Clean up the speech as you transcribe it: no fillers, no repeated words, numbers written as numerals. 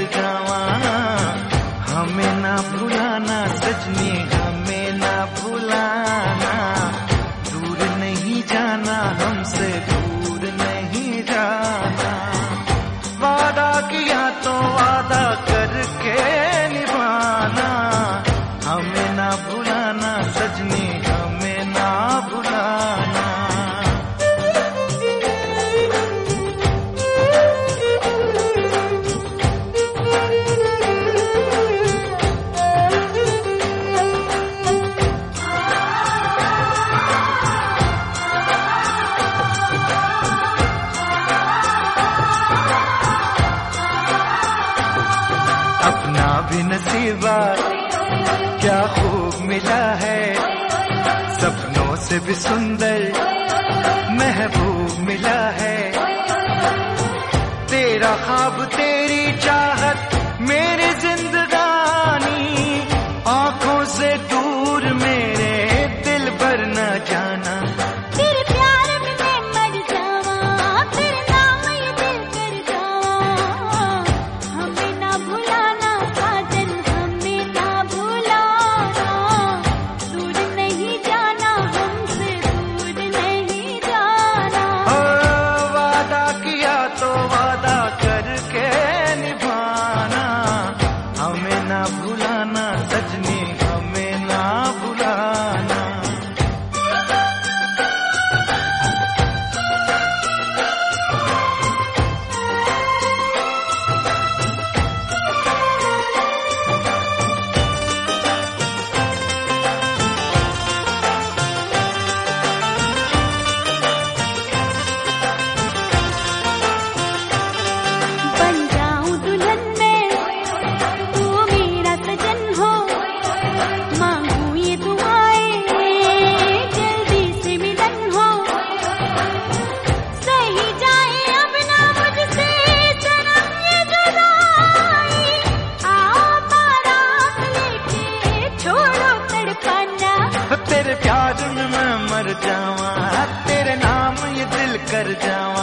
जावा। हमें ना भुलाना सजनी, हमें ना भुलाना, दूर नहीं जाना हमसे, दूर नहीं जाना। वादा किया तो वादा करके निभाना, हमें ना भुलाना सजनी, हमें ना भुलाना। अपना भी नसीबा क्या खूब मिला है, सपनों से भी सुंदर महबूब मिला है। तेरा ख्वाब तेरी चाहत मेरी जिंदगानी, आंखों से दूर मेरे दिल भर न जाना। तेरे प्यार में मैं मर जावा, तेरे नाम ये दिल कर जावा। हमें ना भुलाना साजन, हमें ना भुलाना, दूर नहीं जाना हमसे, दूर नहीं जाना। वादा किया तो वादा करके निभाना, हमें ना भुलाना सजनी, हमें ना भुलाना। बन जाऊं दुल्हन मैं, तू मेरा सजन हो, मांगू ये दुआएं जल्दी से मिलन हो। सही जाए अब ना मुझसे सनम ये जुदाई, आओ बारात लेके छोड़ो तड़पाना। तेरे प्यार में मैं मर जावा, तेरे नाम ये दिल कर जावा।